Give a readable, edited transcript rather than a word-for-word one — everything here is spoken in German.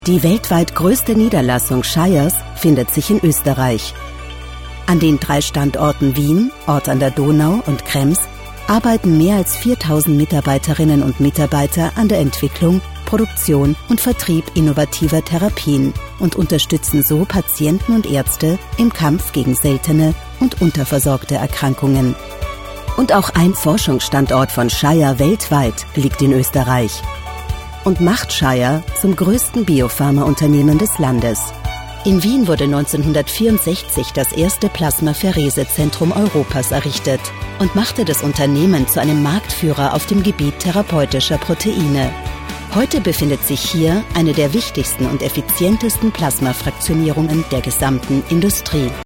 Die weltweit größte Niederlassung Shires findet sich in Österreich. An den 3 Standorten Wien, Ort an der Donau und Krems arbeiten mehr als 4000 Mitarbeiterinnen und Mitarbeiter an der Entwicklung, Produktion und Vertrieb innovativer Therapien und unterstützen so Patienten und Ärzte im Kampf gegen seltene und unterversorgte Erkrankungen. Und auch ein Forschungsstandort von Shire weltweit liegt in Österreich und macht Shire zum größten Biopharmaunternehmen des Landes. In Wien wurde 1964 das erste Plasmapherese-Zentrum Europas errichtet und machte das Unternehmen zu einem Marktführer auf dem Gebiet therapeutischer Proteine. Heute befindet sich hier eine der wichtigsten und effizientesten Plasmafraktionierungen der gesamten Industrie.